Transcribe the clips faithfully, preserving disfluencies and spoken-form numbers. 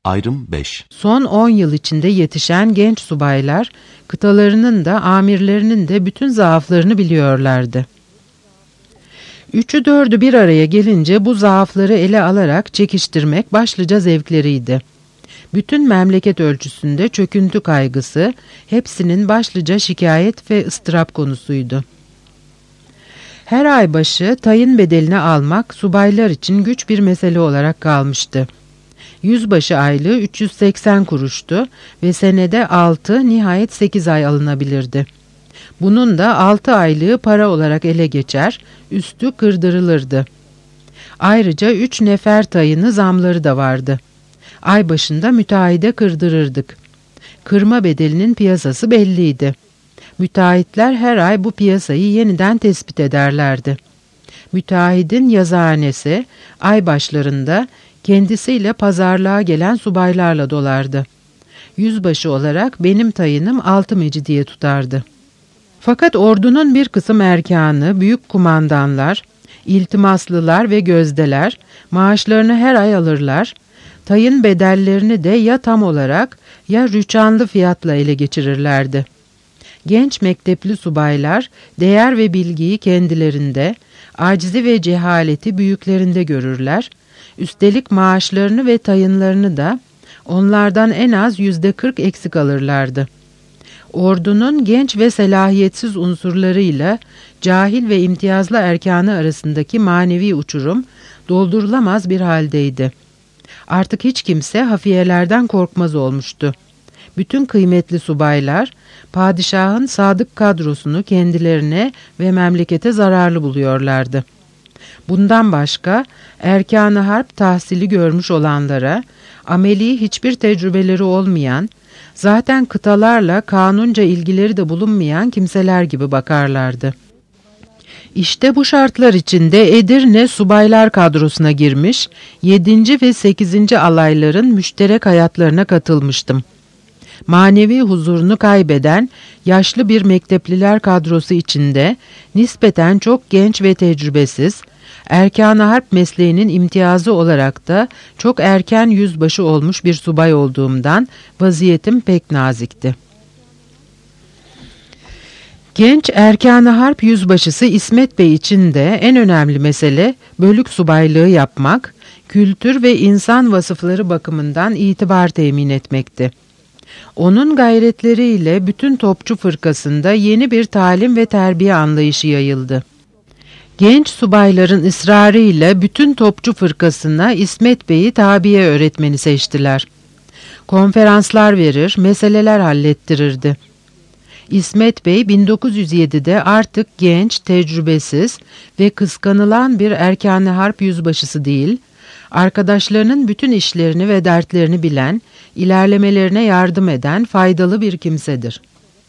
Ayrım beş. Son on yıl içinde yetişen genç subaylar, kıtalarının da amirlerinin de bütün zaaflarını biliyorlardı. Üçü dördü bir araya gelince bu zaafları ele alarak çekiştirmek başlıca zevkleriydi. Bütün memleket ölçüsünde çöküntü kaygısı hepsinin başlıca şikayet ve ıstırap konusuydu. Her ay başı tayin bedelini almak subaylar için güç bir mesele olarak kalmıştı. Yüzbaşı aylığı üç yüz seksen kuruştu ve senede altı, nihayet sekiz ay alınabilirdi. Bunun da altı aylığı para olarak ele geçer, üstü kırdırılırdı. Ayrıca üç nefer tayını zamları da vardı. Ay başında müteahhide kırdırırdık. Kırma bedelinin piyasası belliydi. Müteahhitler her ay bu piyasayı yeniden tespit ederlerdi. Müteahhidin yazıhanesi ay başlarında kendisiyle pazarlığa gelen subaylarla dolardı. Yüzbaşı olarak benim tayınım altı mecidiye tutardı. Fakat ordunun bir kısım erkanı, büyük kumandanlar, iltimaslılar ve gözdeler maaşlarını her ay alırlar, tayın bedellerini de ya tam olarak ya rüçhanlı fiyatla ele geçirirlerdi. Genç mektepli subaylar değer ve bilgiyi kendilerinde, aczi ve cehaleti büyüklerinde görürler, üstelik maaşlarını ve tayınlarını da onlardan en az yüzde kırk eksik alırlardı. Ordunun genç ve selahiyetsiz unsurlarıyla cahil ve imtiyazlı erkanı arasındaki manevi uçurum doldurulamaz bir haldeydi. Artık hiç kimse hafiyelerden korkmaz olmuştu. Bütün kıymetli subaylar, padişahın sadık kadrosunu kendilerine ve memlekete zararlı buluyorlardı. Bundan başka erkan-ı harp tahsili görmüş olanlara, ameli hiçbir tecrübeleri olmayan, zaten kıtalarla kanunca ilgileri de bulunmayan kimseler gibi bakarlardı. İşte bu şartlar içinde Edirne subaylar kadrosuna girmiş, yedinci ve sekizinci alayların müşterek hayatlarına katılmıştım. Manevi huzurunu kaybeden yaşlı bir mektepliler kadrosu içinde nispeten çok genç ve tecrübesiz, erkan-ı harp mesleğinin imtiyazı olarak da çok erken yüzbaşı olmuş bir subay olduğumdan vaziyetim pek nazikti. Genç erkan-ı harp yüzbaşısı İsmet Bey için de en önemli mesele bölük subaylığı yapmak, kültür ve insan vasıfları bakımından itibar temin etmekti. Onun gayretleriyle bütün topçu fırkasında yeni bir talim ve terbiye anlayışı yayıldı. Genç subayların ısrarıyla bütün topçu fırkasına İsmet Bey'i tabiye öğretmeni seçtiler. Konferanslar verir, meseleler hallettirirdi. İsmet Bey bin dokuz yüz yedide artık genç, tecrübesiz ve kıskanılan bir erkan-ı harp yüzbaşısı değil, arkadaşlarının bütün işlerini ve dertlerini bilen, ilerlemelerine yardım eden faydalı bir kimsedir.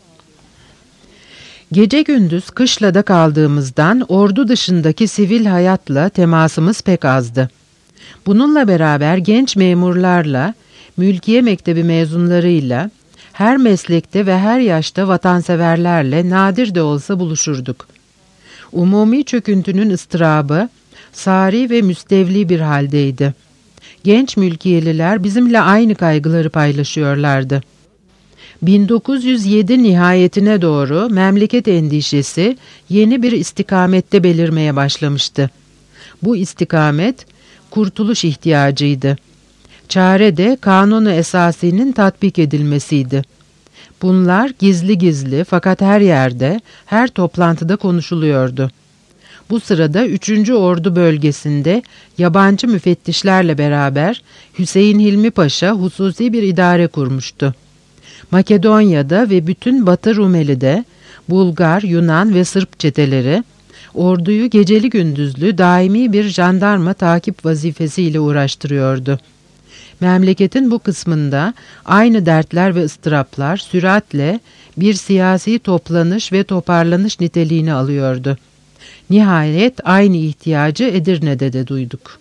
Gece gündüz kışlada kaldığımızdan ordu dışındaki sivil hayatla temasımız pek azdı. Bununla beraber genç memurlarla, mülkiye mektebi mezunlarıyla, her meslekte ve her yaşta vatanseverlerle nadir de olsa buluşurduk. Umumi çöküntünün ıstırabı, sari ve müstevli bir haldeydi. Genç mülkiyeliler bizimle aynı kaygıları paylaşıyorlardı. bin dokuz yüz yedi nihayetine doğru memleket endişesi yeni bir istikamette belirmeye başlamıştı. Bu istikamet kurtuluş ihtiyacıydı. Çare de kanunu esasinin tatbik edilmesiydi. Bunlar gizli gizli fakat her yerde, her toplantıda konuşuluyordu. Bu sırada üçüncü Ordu bölgesinde yabancı müfettişlerle beraber Hüseyin Hilmi Paşa hususi bir idare kurmuştu. Makedonya'da ve bütün Batı Rumeli'de Bulgar, Yunan ve Sırp çeteleri orduyu geceli gündüzlü daimi bir jandarma takip vazifesiyle uğraştırıyordu. Memleketin bu kısmında aynı dertler ve ıstıraplar süratle bir siyasi toplanış ve toparlanış niteliğini alıyordu. Nihayet aynı ihtiyacı Edirne'de de duyduk.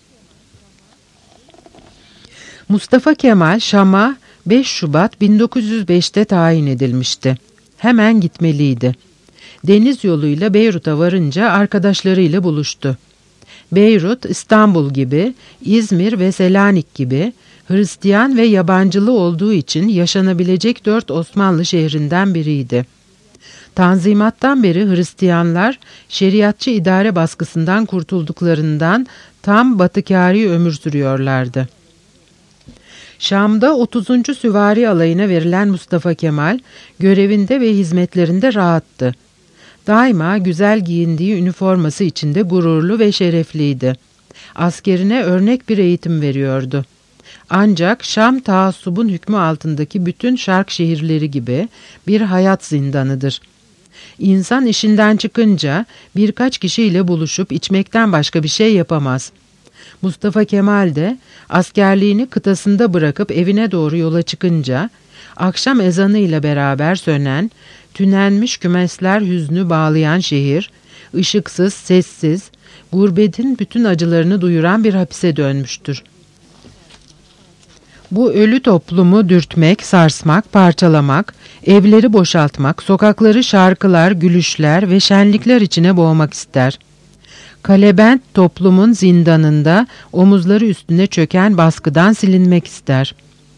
Mustafa Kemal Şam'a beş Şubat bin dokuz yüz beşte tayin edilmişti. Hemen gitmeliydi. Deniz yoluyla Beyrut'a varınca arkadaşlarıyla buluştu. Beyrut, İstanbul gibi, İzmir ve Selanik gibi, Hristiyan ve yabancılı olduğu için yaşanabilecek dört Osmanlı şehrinden biriydi. Tanzimattan beri Hristiyanlar şeriatçı idare baskısından kurtulduklarından tam batıkâri ömür sürüyorlardı. Şam'da otuzuncu Süvari Alayı'na verilen Mustafa Kemal görevinde ve hizmetlerinde rahattı. Daima güzel giyindiği üniforması içinde gururlu ve şerefliydi. Askerine örnek bir eğitim veriyordu. Ancak Şam taassubun hükmü altındaki bütün şark şehirleri gibi bir hayat zindanıdır. İnsan işinden çıkınca birkaç kişiyle buluşup içmekten başka bir şey yapamaz. Mustafa Kemal de askerliğini kıtasında bırakıp evine doğru yola çıkınca akşam ezanıyla beraber sönen, tünenmiş kümesler hüznü bağlayan şehir, ışıksız, sessiz, gurbetin bütün acılarını duyuran bir hapise dönmüştür. Bu ölü toplumu dürtmek, sarsmak, parçalamak, evleri boşaltmak, sokakları şarkılar, gülüşler ve şenlikler içine boğmak ister. Kalebent toplumun zindanında omuzları üstüne çöken baskıdan silinmek ister.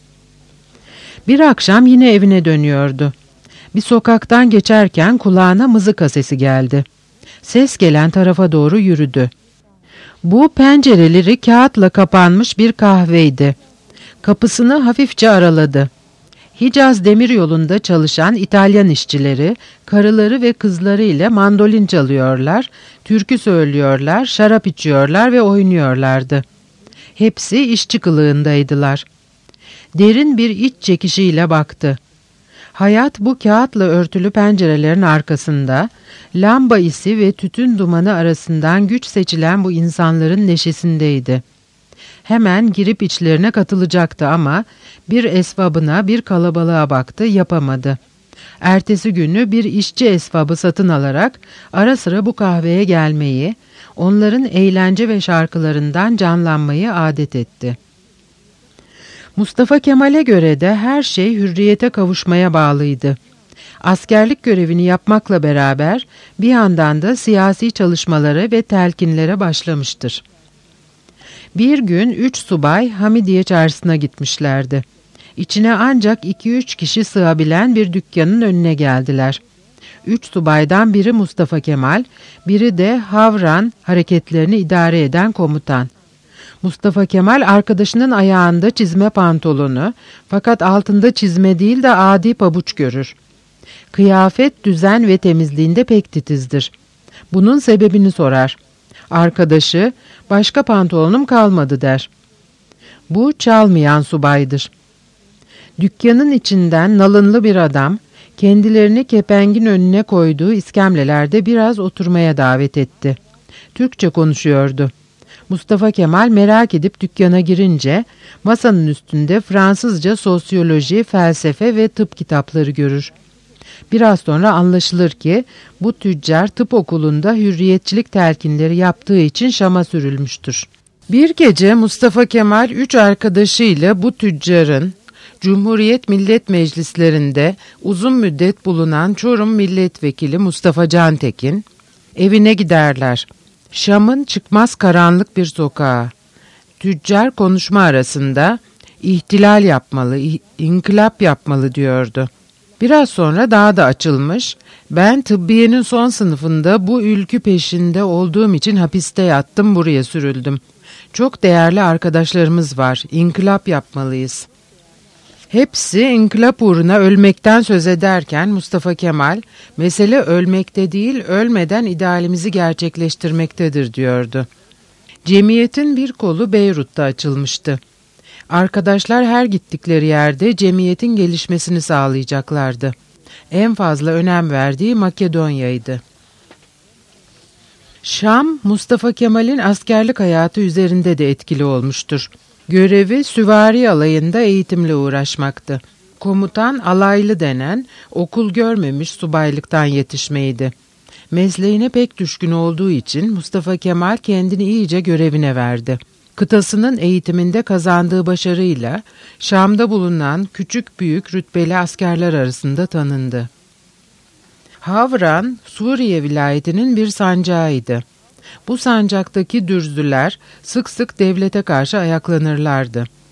Bir akşam yine evine dönüyordu. Bir sokaktan geçerken kulağına mızıka sesi geldi. Ses gelen tarafa doğru yürüdü. Bu pencereleri kağıtla kapanmış bir kahveydi. Kapısını hafifçe araladı. Hicaz demiryolunda çalışan İtalyan işçileri, karıları ve kızları ile mandolin çalıyorlar, türkü söylüyorlar, şarap içiyorlar ve oynuyorlardı. Hepsi işçi kılığındaydılar. Derin bir iç çekişiyle baktı. Hayat bu kağıtla örtülü pencerelerin arkasında, lamba isi ve tütün dumanı arasından güç seçilen bu insanların neşesindeydi. Hemen girip içlerine katılacaktı ama bir esvabına, bir kalabalığa baktı, yapamadı. Ertesi günü bir işçi esvabı satın alarak ara sıra bu kahveye gelmeyi, onların eğlence ve şarkılarından canlanmayı adet etti. Mustafa Kemal'e göre de her şey hürriyete kavuşmaya bağlıydı. Askerlik görevini yapmakla beraber bir yandan da siyasi çalışmalara ve telkinlere başlamıştır. Bir gün üç subay Hamidiye Çarşısı'na gitmişlerdi. İçine ancak iki üç kişi sığabilen bir dükkanın önüne geldiler. Üç subaydan biri Mustafa Kemal, biri de Havran hareketlerini idare eden komutan. Mustafa Kemal arkadaşının ayağında çizme pantolonu, fakat altında çizme değil de adi pabuç görür. Kıyafet, düzen ve temizliğinde pek titizdir. Bunun sebebini sorar. Arkadaşı, başka pantolonum kalmadı der. Bu çalmayan subaydır. Dükkanın içinden nalınlı bir adam, kendilerini kepengin önüne koyduğu iskemlelerde biraz oturmaya davet etti. Türkçe konuşuyordu. Mustafa Kemal merak edip dükkana girince masanın üstünde Fransızca sosyoloji, felsefe ve tıp kitapları görür. Biraz sonra anlaşılır ki bu tüccar tıp okulunda hürriyetçilik telkinleri yaptığı için Şam'a sürülmüştür. Bir gece Mustafa Kemal üç arkadaşıyla bu tüccarın Cumhuriyet Millet Meclislerinde uzun müddet bulunan Çorum Milletvekili Mustafa Cantekin evine giderler. Şam'ın çıkmaz karanlık bir sokağı. Tüccar konuşma arasında ihtilal yapmalı, inkılap yapmalı diyordu. Biraz sonra daha da açılmış, ben tıbbiyenin son sınıfında bu ülkü peşinde olduğum için hapiste yattım, buraya sürüldüm. Çok değerli arkadaşlarımız var, inkılap yapmalıyız. Hepsi inkılap uğruna ölmekten söz ederken Mustafa Kemal, mesele ölmekte değil, ölmeden idealimizi gerçekleştirmektedir diyordu. Cemiyetin bir kolu Beyrut'ta açılmıştı. Arkadaşlar her gittikleri yerde cemiyetin gelişmesini sağlayacaklardı. En fazla önem verdiği Makedonya'ydı. Şam, Mustafa Kemal'in askerlik hayatı üzerinde de etkili olmuştur. Görevi süvari alayında eğitimle uğraşmaktı. Komutan alaylı denen, okul görmemiş subaylıktan yetişmeydi. Mesleğine pek düşkün olduğu için Mustafa Kemal kendini iyice görevine verdi. Kıtasının eğitiminde kazandığı başarıyla Şam'da bulunan küçük büyük rütbeli askerler arasında tanındı. Havran, Suriye vilayetinin bir sancağıydı. Bu sancaktaki dürzüler sık sık devlete karşı ayaklanırlardı.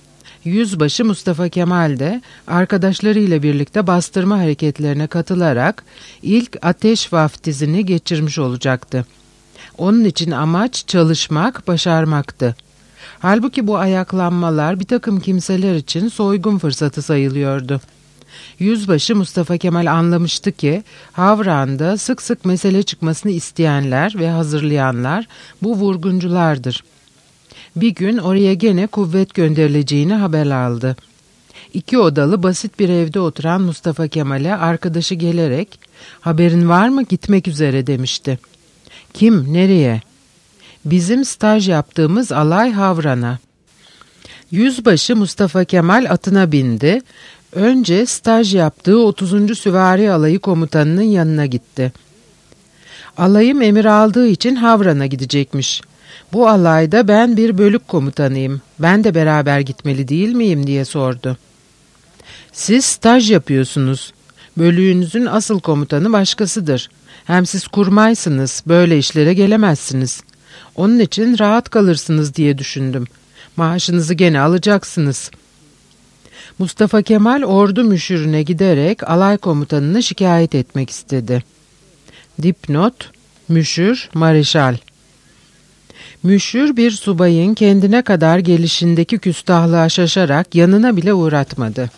Yüzbaşı Mustafa Kemal de arkadaşlarıyla birlikte bastırma hareketlerine katılarak ilk ateş vaftizini geçirmiş olacaktı. Onun için amaç çalışmak, başarmaktı. Halbuki bu ayaklanmalar bir takım kimseler için soygun fırsatı sayılıyordu. Yüzbaşı Mustafa Kemal anlamıştı ki Havran'da sık sık mesele çıkmasını isteyenler ve hazırlayanlar bu vurgunculardır. Bir gün oraya gene kuvvet gönderileceğini haber aldı. İki odalı basit bir evde oturan Mustafa Kemal'e arkadaşı gelerek "Haberin var mı? Gitmek üzere." demişti. "Kim? Nereye?" "Bizim staj yaptığımız alay Havran'a." Yüzbaşı Mustafa Kemal atına bindi. Önce staj yaptığı otuzuncu Süvari Alayı komutanının yanına gitti. Alayım emir aldığı için Havran'a gidecekmiş. "Bu alayda ben bir bölük komutanıyım. Ben de beraber gitmeli değil miyim?" diye sordu. "Siz staj yapıyorsunuz. Bölüğünüzün asıl komutanı başkasıdır. Hem siz kurmaysınız, böyle işlere gelemezsiniz. Onun için rahat kalırsınız diye düşündüm. Maaşınızı gene alacaksınız." Mustafa Kemal ordu müşürüne giderek alay komutanını şikayet etmek istedi. Dipnot: Müşür, mareşal. Müşür bir subayın kendine kadar gelişindeki küstahlığa şaşarak yanına bile uğratmadı.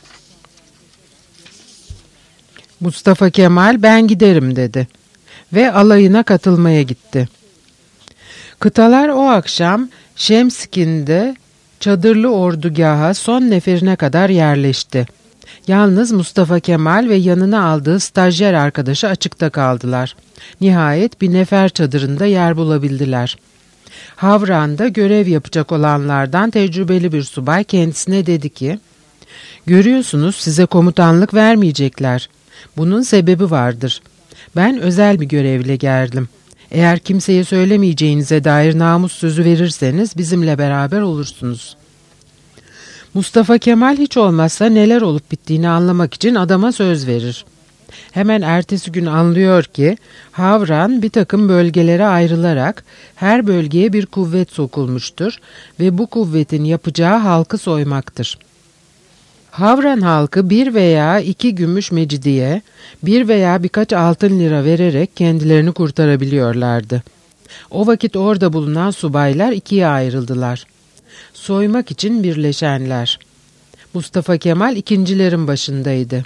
Mustafa Kemal "Ben giderim." dedi ve alayına katılmaya gitti. Kıtalar o akşam Şemskin'de çadırlı ordugaha son neferine kadar yerleşti. Yalnız Mustafa Kemal ve yanına aldığı stajyer arkadaşı açıkta kaldılar. Nihayet bir nefer çadırında yer bulabildiler. Havran'da görev yapacak olanlardan tecrübeli bir subay kendisine dedi ki, "Görüyorsunuz, size komutanlık vermeyecekler. Bunun sebebi vardır. Ben özel bir görevle geldim. Eğer kimseye söylemeyeceğinize dair namus sözü verirseniz bizimle beraber olursunuz." Mustafa Kemal hiç olmazsa neler olup bittiğini anlamak için adama söz verir. Hemen ertesi gün anlıyor ki Havran bir takım bölgelere ayrılarak her bölgeye bir kuvvet sokulmuştur ve bu kuvvetin yapacağı halkı soymaktır. Havran halkı bir veya iki gümüş mecidiye, bir veya birkaç altın lira vererek kendilerini kurtarabiliyorlardı. O vakit orada bulunan subaylar ikiye ayrıldılar. Soymak için birleşenler. Mustafa Kemal ikincilerin başındaydı.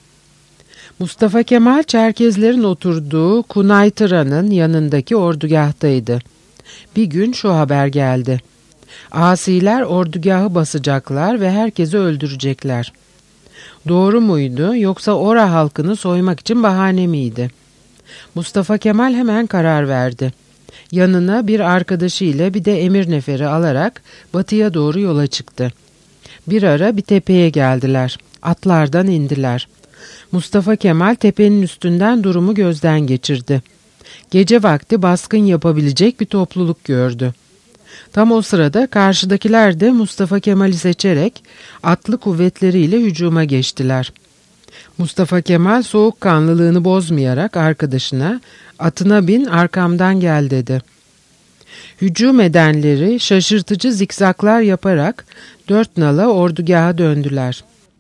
Mustafa Kemal Çerkezlerin oturduğu Kunaytıra'nın yanındaki ordugahtaydı. Bir gün şu haber geldi. Asiler ordugahı basacaklar ve herkesi öldürecekler. Doğru muydu, yoksa ora halkını soymak için bahane miydi? Mustafa Kemal hemen karar verdi. Yanına bir arkadaşı ile bir de emir neferi alarak batıya doğru yola çıktı. Bir ara bir tepeye geldiler. Atlardan indiler. Mustafa Kemal tepenin üstünden durumu gözden geçirdi. Gece vakti baskın yapabilecek bir topluluk gördü. Tam o sırada karşıdakiler de Mustafa Kemal'i seçerek atlı kuvvetleriyle hücuma geçtiler. Mustafa Kemal soğukkanlılığını bozmayarak arkadaşına "Atına bin, arkamdan gel." dedi. Hücum edenleri şaşırtıcı zikzaklar yaparak dört nala ordugaha döndüler.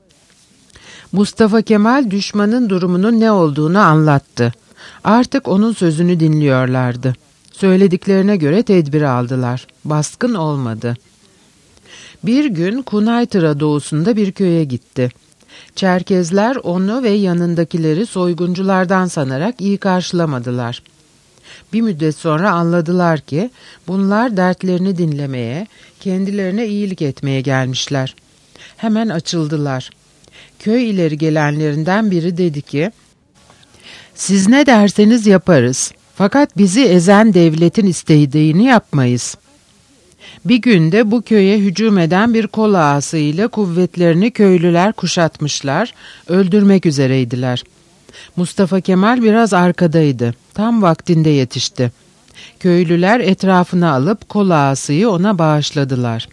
Mustafa Kemal düşmanın durumunun ne olduğunu anlattı. Artık onun sözünü dinliyorlardı. Söylediklerine göre tedbir aldılar. Baskın olmadı. Bir gün Kunaytıra doğusunda bir köye gitti. Çerkezler onu ve yanındakileri soygunculardan sanarak iyi karşılamadılar. Bir müddet sonra anladılar ki bunlar dertlerini dinlemeye, kendilerine iyilik etmeye gelmişler. Hemen açıldılar. Köy ileri gelenlerinden biri dedi ki, "Siz ne derseniz yaparız. Fakat bizi ezen devletin istediğini yapmayız." Bir günde bu köye hücum eden bir kol ağasıyla kuvvetlerini köylüler kuşatmışlar, öldürmek üzereydiler. Mustafa Kemal biraz arkadaydı. Tam vaktinde yetişti. Köylüler etrafına alıp kol ağasıyı ona bağışladılar.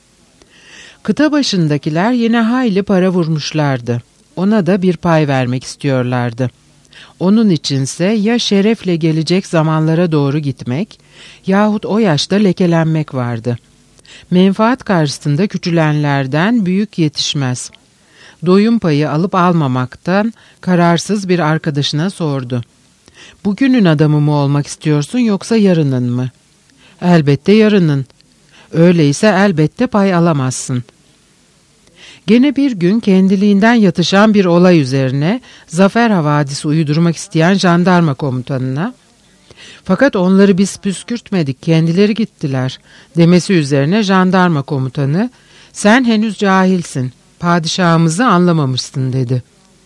Kıta başındakiler yine hayli para vurmuşlardı. Ona da bir pay vermek istiyorlardı. Onun içinse ya şerefle gelecek zamanlara doğru gitmek yahut o yaşta lekelenmek vardı. Menfaat karşısında küçülenlerden büyük yetişmez. Doyum payı alıp almamaktan kararsız bir arkadaşına sordu. Bugünün adamı mı olmak istiyorsun yoksa yarının mı? Elbette yarının. Öyleyse elbette pay alamazsın. Gene bir gün kendiliğinden yatışan bir olay üzerine zafer havadisi uydurmak isteyen jandarma komutanına, fakat onları biz püskürtmedik, kendileri gittiler demesi üzerine jandarma komutanı, sen henüz cahilsin, padişahımızı anlamamışsın dedi.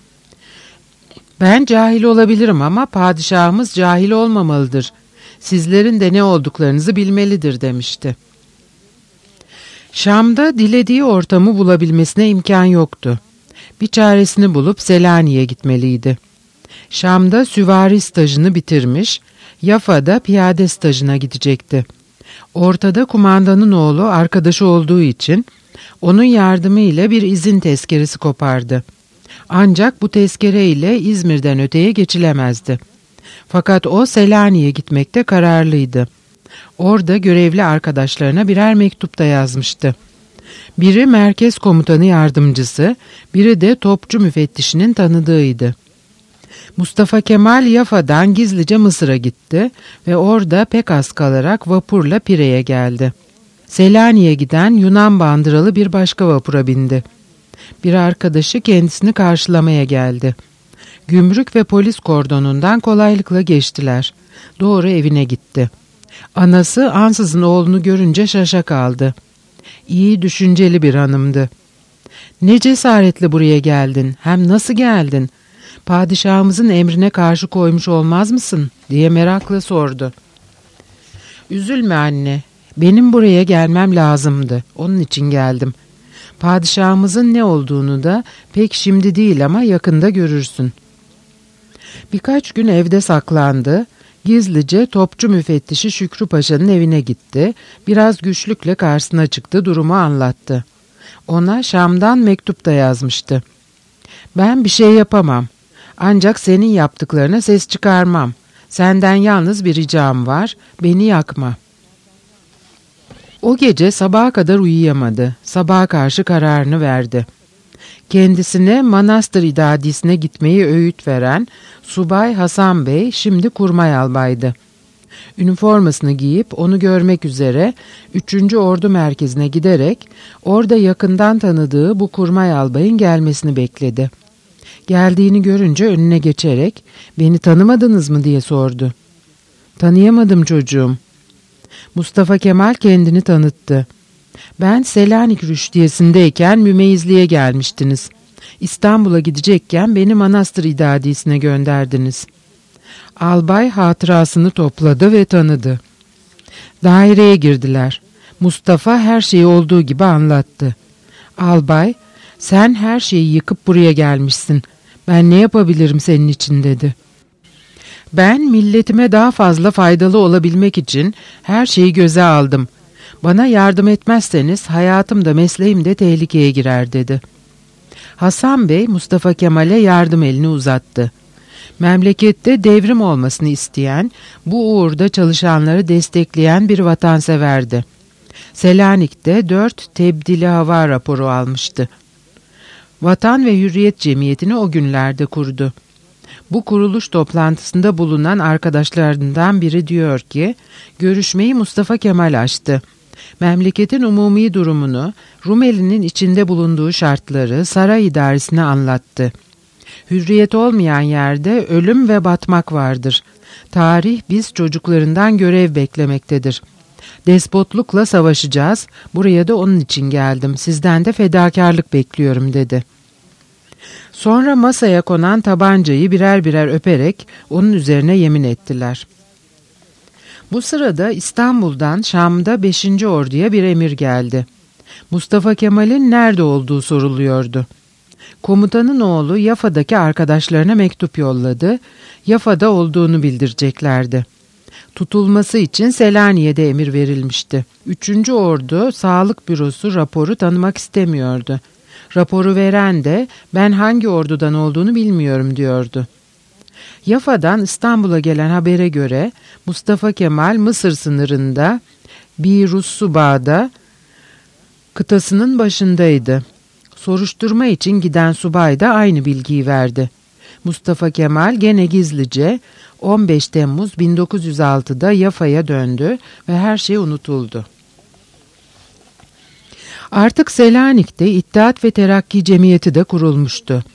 Ben cahil olabilirim ama padişahımız cahil olmamalıdır. Sizlerin de ne olduklarınızı bilmelidir demişti. Şam'da dilediği ortamı bulabilmesine imkan yoktu. Bir çaresini bulup Selanik'e gitmeliydi. Şam'da süvari stajını bitirmiş, Yafa'da piyade stajına gidecekti. Ortada kumandanın oğlu arkadaşı olduğu için onun yardımıyla bir izin tezkeresi kopardı. Ancak bu tezkere ile İzmir'den öteye geçilemezdi. Fakat o Selanik'e gitmekte kararlıydı. Orada görevli arkadaşlarına birer mektup da yazmıştı. Biri merkez komutanı yardımcısı, biri de topçu müfettişinin tanıdığıydı. Mustafa Kemal Yafa'dan gizlice Mısır'a gitti ve orada pek az kalarak vapurla Pire'ye geldi. Selanik'e giden Yunan bandıralı bir başka vapura bindi. Bir arkadaşı kendisini karşılamaya geldi. Gümrük ve polis kordonundan kolaylıkla geçtiler. Doğru evine gitti. Anası ansızın oğlunu görünce şaşa kaldı. İyi düşünceli bir hanımdı. Ne cesaretle buraya geldin, hem nasıl geldin? Padişahımızın emrine karşı koymuş olmaz mısın diye merakla sordu. Üzülme anne, benim buraya gelmem lazımdı, onun için geldim. Padişahımızın ne olduğunu da pek şimdi değil ama yakında görürsün. Birkaç gün evde saklandı. Gizlice topçu müfettişi Şükrü Paşa'nın evine gitti. Biraz güçlükle karşısına çıktı, durumu anlattı. Ona Şam'dan mektup da yazmıştı. Ben bir şey yapamam. Ancak senin yaptıklarına ses çıkarmam. Senden yalnız bir ricam var, beni yakma. O gece sabaha kadar uyuyamadı. Sabaha karşı kararını verdi. Kendisine Manastır İdadisi'ne gitmeyi öğüt veren Subay Hasan Bey şimdi kurmay albaydı. Üniformasını giyip onu görmek üzere üçüncü Ordu Merkezi'ne giderek orada yakından tanıdığı bu kurmay albayın gelmesini bekledi. Geldiğini görünce önüne geçerek "Beni tanımadınız mı?" diye sordu. "Tanıyamadım çocuğum." Mustafa Kemal kendini tanıttı. "Ben Selanik rüştiyesindeyken mümeyizliğe gelmiştiniz. İstanbul'a gidecekken beni Manastır İdadisi'ne gönderdiniz." Albay hatırasını topladı ve tanıdı. Daireye girdiler. Mustafa her şeyi olduğu gibi anlattı. Albay, "Sen her şeyi yıkıp buraya gelmişsin. Ben ne yapabilirim senin için?" dedi. "Ben milletime daha fazla faydalı olabilmek için her şeyi göze aldım. Bana yardım etmezseniz hayatım da mesleğim de tehlikeye girer" dedi. Hasan Bey Mustafa Kemal'e yardım elini uzattı. Memlekette devrim olmasını isteyen, bu uğurda çalışanları destekleyen bir vatanseverdi. Selanik'te dört tebdili hava raporu almıştı. Vatan ve Hürriyet Cemiyeti'ni o günlerde kurdu. Bu kuruluş toplantısında bulunan arkadaşlarından biri diyor ki, görüşmeyi Mustafa Kemal açtı. Memleketin umumi durumunu, Rumeli'nin içinde bulunduğu şartları saray idaresine anlattı. Hürriyet olmayan yerde ölüm ve batmak vardır. Tarih biz çocuklarından görev beklemektedir. Despotlukla savaşacağız, buraya da onun için geldim, sizden de fedakarlık bekliyorum dedi. Sonra masaya konan tabancayı birer birer öperek onun üzerine yemin ettiler. Bu sırada İstanbul'dan Şam'da beşinci Ordu'ya bir emir geldi. Mustafa Kemal'in nerede olduğu soruluyordu. Komutanın oğlu Yafa'daki arkadaşlarına mektup yolladı. Yafa'da olduğunu bildireceklerdi. Tutulması için Selanik'e emir verilmişti. Üçüncü Ordu Sağlık Bürosu raporu tanımak istemiyordu. Raporu veren de ben hangi ordudan olduğunu bilmiyorum diyordu. Yafa'dan İstanbul'a gelen habere göre Mustafa Kemal Mısır sınırında Bir Russuba'da kıtasının başındaydı. Soruşturma için giden subay da aynı bilgiyi verdi. Mustafa Kemal gene gizlice on beş Temmuz bin dokuz yüz altıda Yafa'ya döndü ve her şey unutuldu. Artık Selanik'te İttihat ve Terakki Cemiyeti de kurulmuştu.